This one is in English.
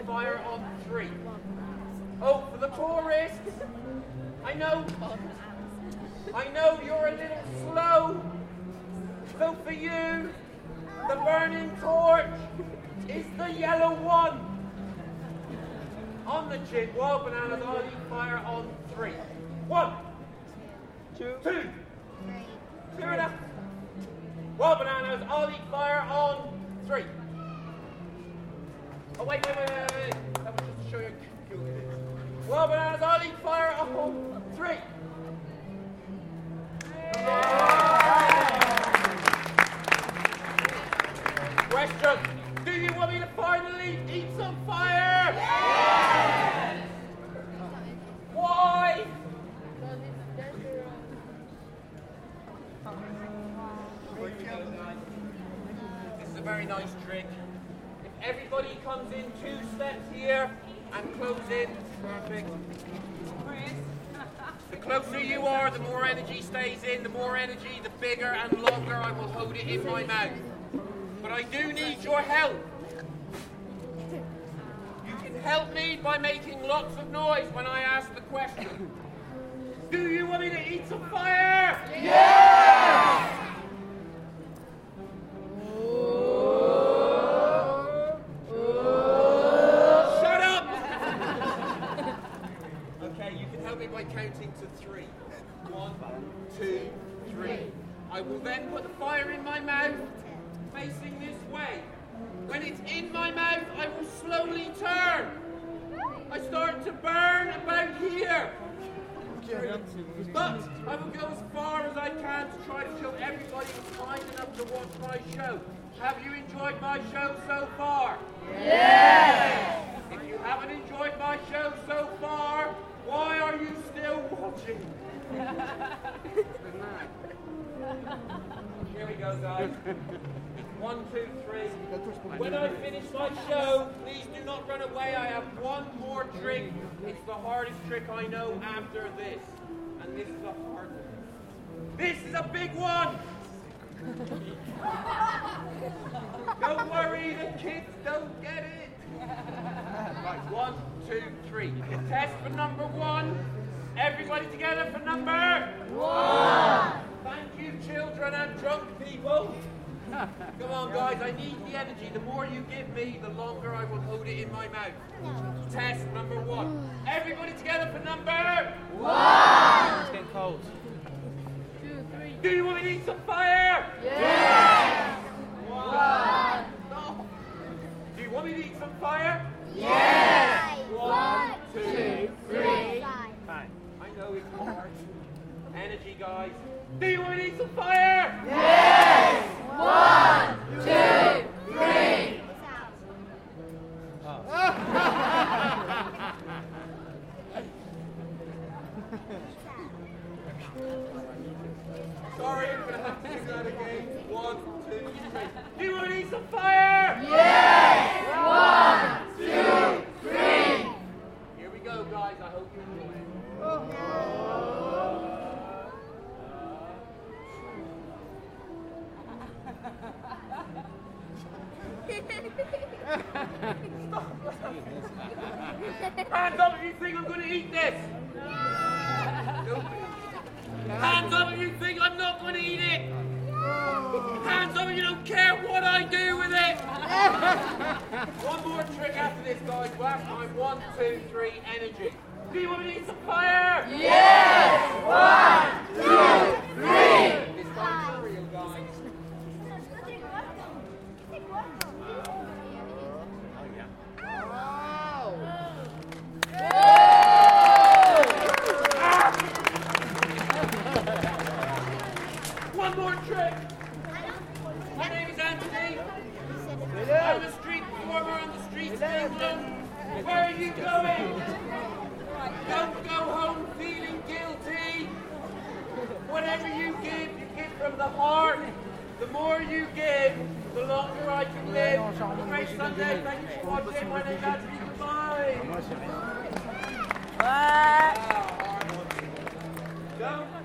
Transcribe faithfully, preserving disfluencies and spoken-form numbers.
fire on three. Oh, for the chorus. I know, I know you're a little slow. So for you, the burning torch is the yellow one. On the chip, Wild Bananas, I'll eat fire on three. One, two, two. Clear enough. Wild Bananas, I'll eat fire on three. Oh, wait, wait, wait, wait, wait. That was just to show you. Wild Bananas, I'll eat fire on three. Question. Do you want me to finally eat some fire? Yes! Why? This is a very nice trick. If everybody comes in two steps here and close in, perfect. The closer you are, the more energy stays in. The more energy, the bigger and longer I will hold it in my mouth. But I do need your help. You can help me by making lots of noise when I ask the question. Do you want me to eat some fire? Yes! Shut up! Okay, you can help me by counting to three. One, two, three. I will then put the fire in my mouth, facing this way. When it's in my mouth, I will slowly turn. I start to burn about here. But I will go as far as I can to try to show everybody who's kind enough to watch my show. Have you enjoyed my show so far? Yes! If you haven't enjoyed my show so far, why are you still watching? Here we go, guys. One, two, three. When I finish my show, please do not run away. I have one more trick. It's the hardest trick I know after this. And this is a hard one. This is a big one! Don't worry, the kids don't get it. Right, one, two, three. Test for number one. Everybody together for number one. Thank you, children and drunk people. Come on, guys, I need the energy. The more you give me, the longer I will hold it in my mouth. Test number one. Everybody together for number one. It's getting cold. Two, three. Do you want me to eat some fire? Yes. One. No. Do you want me to eat some fire? Yes. One, two, three. Fine. I know it's hard. Energy, guys. Do you want me to eat some fire? Yes. One, two, three. Oh. Sorry, I'm going to have to do that again. One, two, three. Do you want to eat some fire? Yes! One, two, three. Here we go, guys. I hope you enjoy it. Oh. Hands up if you think I'm going to eat this! No. Hands up if you think I'm not going to eat it! Hands up if you don't care what I do with it! One more trick after this, guys. Last time, one, two, three, energy. Do you want me to eat some fire? Yes! One, two, three! This time for real, guys. One more trick. My name is Anthony. I'm a street performer on the streets of England. Where are you going? Don't go home feeling guilty. Whatever you give, you give from the heart. The more you give, the longer I can live. Have a great Sunday. Thank you for watching. My name is Anthony. Goodbye. Bye. Don't